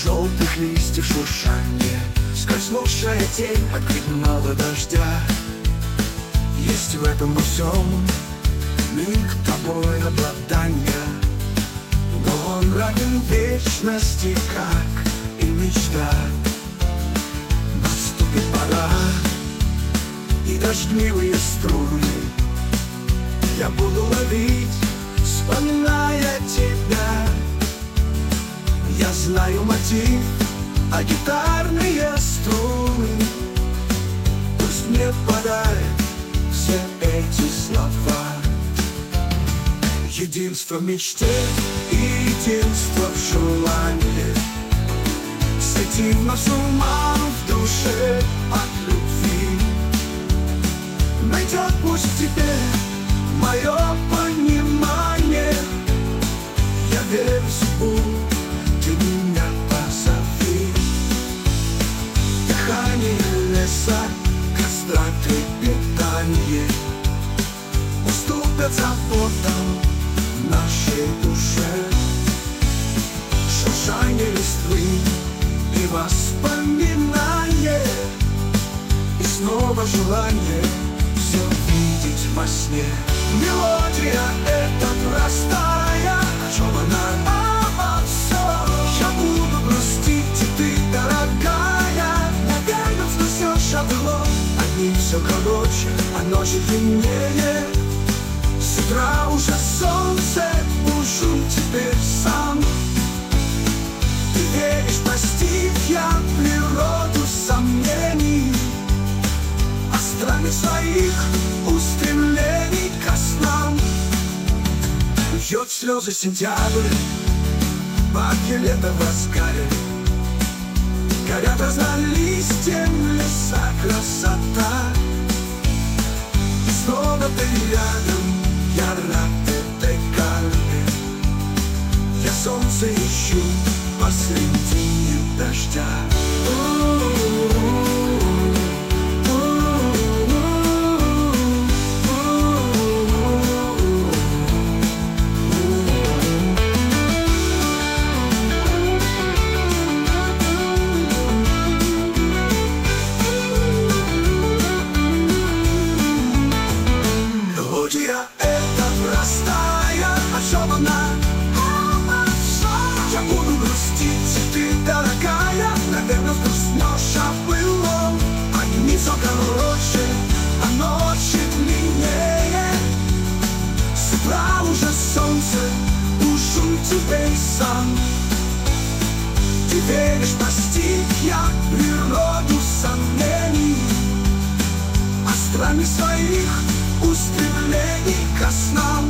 желтых листьев шуршанье, скользнувшая тень от крикного дождя. Есть в этом во всем миг тобой обладания, но он равен вечности, как и мечта. Наступит пора, и дождливые струны я буду ловить, вспоминая тебя. Я знаю мотив, а гитарные струны пусть мне подарят все эти слова. Единство в мечте и единство в желании, сойти нас с ума в душе от любви. Найдет пусть в тебе мое понимание. Я верю в судьбу, ты меня позови. Дыхание леса, костра трепетание уступят заботам в нашей душе. Шуршание листвы и воспоминание, и снова желание все видеть во сне. Мелодия эта простая, о чем она? Я буду грустить, и ты, дорогая, наверное, взнесешь шабло. Одни все короче, а ночи длиннее. С утра уже солнце, бушу теперь сам. Ты веришь, простив я природу сомнений, а страны своих устремлений ко снам. Льет слезы сентябрь, баги лета в разгаре. Горят разнолистьем леса, красота. И снова ты рядом, я рад этой карме. Я солнце ищу посреди дождя. Мелодия эта простая, о чем она? Я буду грустить, ты, дорогая, наверное, вкуснешь о былом. А дни все короче, а ночи длиннее. С утра уже солнце, душу теперь сам. Ты веришь, простив я природу сомнений, а страны своих устремлений ко снам.